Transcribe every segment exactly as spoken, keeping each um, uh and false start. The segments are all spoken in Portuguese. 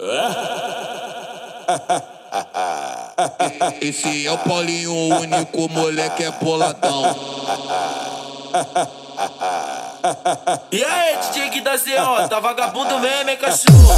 Esse é o Paulinho, o único moleque é boladão. E aí, D J que da C O, tá vagabundo mesmo, hein, cachorro?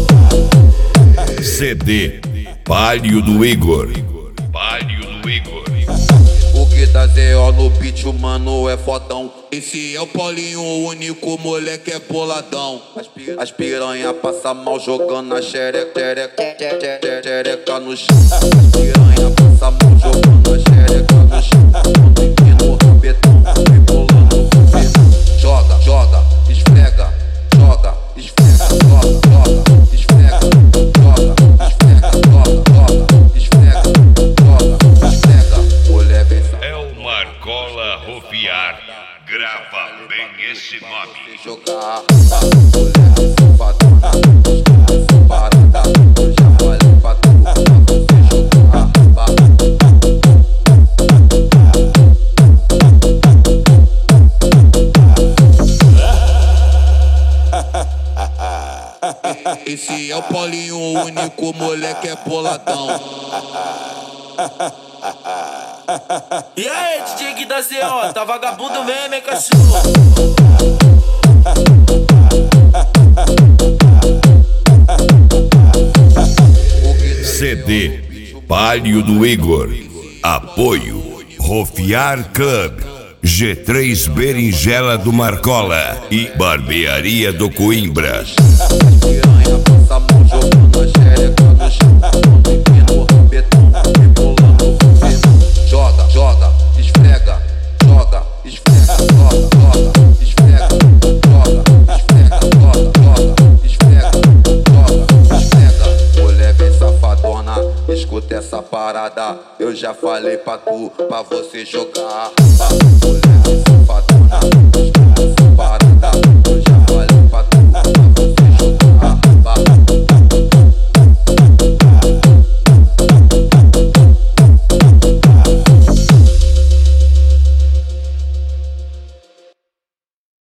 C D Palio do Igor. Palio do Igor. O que dá C O no beat, o mano é fodão. Esse é o Paulinho, o único moleque é boladão. As, pir as piranha passa mal jogando a xereca, xereca, xereca no chão. As piranha passa mal jogando a xereca no chão. Quando empina o rabetão, vem bolando o rabetão. Joga, joga, esfrega, joga, esfrega, joga, joga, esfrega, joga, esfrega, joga, joga, esfrega, joga, esfrega. Mulher vem só. É o Marcola Rofiar. Grava bem esse nome. Jogar, mulher safadona, essa parada, eu já falei pra tu, pra você jogar. Esse é o Paulinho, o único moleque é boladão. E aí, D J que da C O, tá vagabundo mesmo, hein, cachorro? C D Palio do Igor. Apoio Rofiar Club, G três Berinjela do Marcola e Barbearia do Coimbra. Piranha passa mal jogando a xereca no chão. Quando empina o rabetão, vem bolando o rabetão. Joga, joga, esfrega, joga, esfrega, joga, joga, esfrega, joga, esfrega, joga, joga, esfrega, joga, esfrega. Mulher vem safadona, escuta essa parada, eu já falei pra tu, pra você jogar. Mulher vem